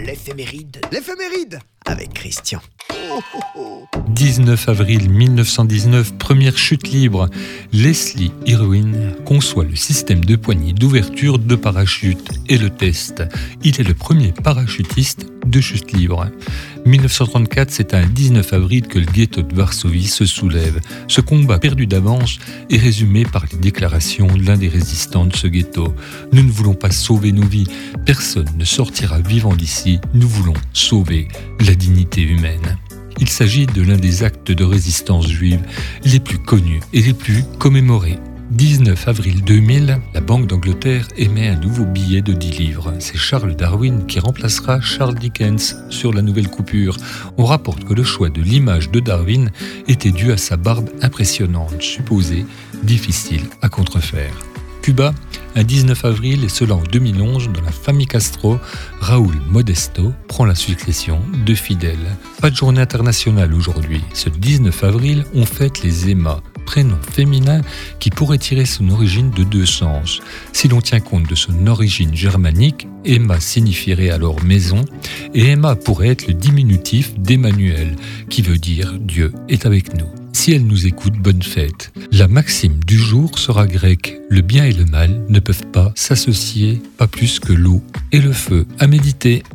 L'éphéméride. L'éphéméride avec Christian. 19 avril 1919, première chute libre. Leslie Irwin conçoit le système de poignée d'ouverture de parachute et le teste. Il est le premier parachutiste de chute libre. 1934, c'est un 19 avril que le ghetto de Varsovie se soulève. Ce combat perdu d'avance est résumé par les déclarations de l'un des résistants de ce ghetto. Nous ne voulons pas sauver nos vies. Personne ne sortira vivant d'ici. Nous voulons sauver la dignité humaine. Il s'agit de l'un des actes de résistance juive les plus connus et les plus commémorés. 19 avril 2000, la Banque d'Angleterre émet un nouveau billet de 10 livres. C'est Charles Darwin qui remplacera Charles Dickens sur la nouvelle coupure. On rapporte que le choix de l'image de Darwin était dû à sa barbe impressionnante, supposée difficile à contrefaire. Cuba, un 19 avril, et cela en 2011, dans la famille Castro, Raúl Modesto prend la succession de Fidel. Pas de journée internationale aujourd'hui. Ce 19 avril, on fête les Emma, prénom féminin qui pourrait tirer son origine de deux sens. Si l'on tient compte de son origine germanique, Emma signifierait alors maison, et Emma pourrait être le diminutif d'Emmanuel, qui veut dire Dieu est avec nous. Si elle nous écoute, bonne fête. La maxime du jour sera grecque. Le bien et le mal ne peuvent pas s'associer, pas plus que l'eau et le feu. À méditer.